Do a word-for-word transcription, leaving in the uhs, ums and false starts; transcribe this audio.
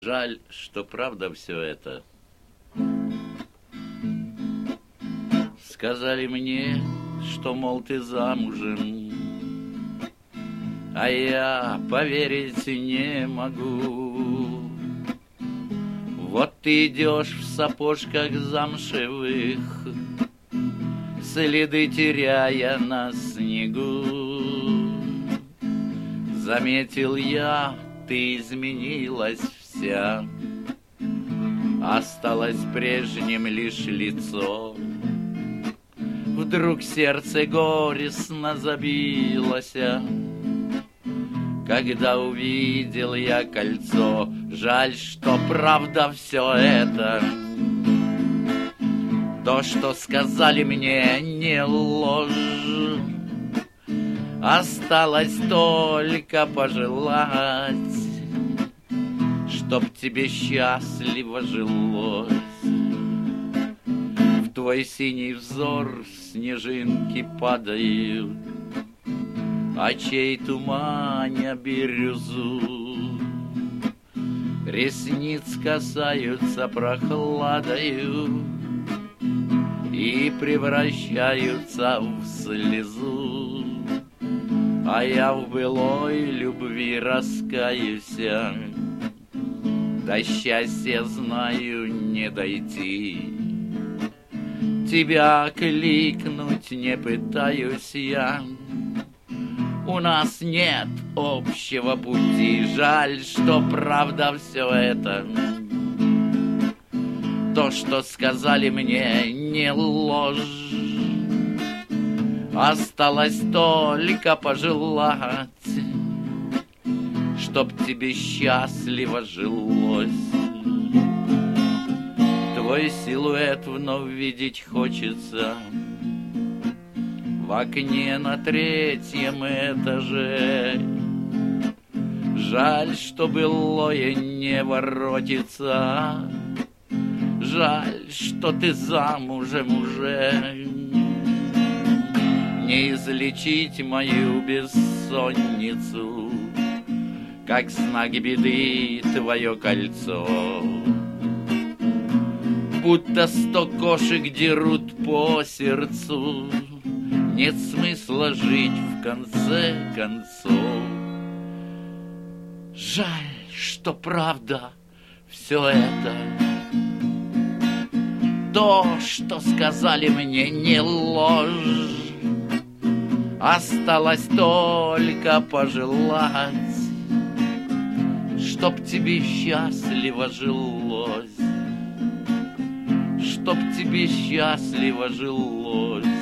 Жаль, что правда все это. Сказали мне, что, мол, ты замужем, а я поверить не могу. Вот ты идешь в сапожках замшевых, следы теряя на снегу. Заметил я, ты изменилась вся, осталось прежним лишь лицо. Вдруг сердце горестно забилось, когда увидел я кольцо. Жаль, что правда все это. То, что сказали мне, не ложь. Осталось только пожелать, чтоб тебе счастливо жилось. В твой синий взор снежинки падают, очей туманя бирюзу. Ресниц касаются прохладою и превращаются в слезу. А я в былой любви раскаюсь, до счастья, знаю, не дойти. Тебя кликнуть не пытаюсь я, у нас нет общего пути. Жаль, что правда все это. То, что сказали мне, не ложь. Осталось только пожелать, чтоб тебе счастливо жилось. Твой силуэт вновь видеть хочется в окне на третьем этаже. Жаль, что былое не воротится. Жаль, что ты замужем уже. Не излечить мою бессонницу, как знак беды твое кольцо. Будто сто кошек дерут по сердцу, нет смысла жить в конце концов. Жаль, что правда все это. То, что сказали мне, не ложь. Осталось только пожелать, чтоб тебе счастливо жилось, чтоб тебе счастливо жилось.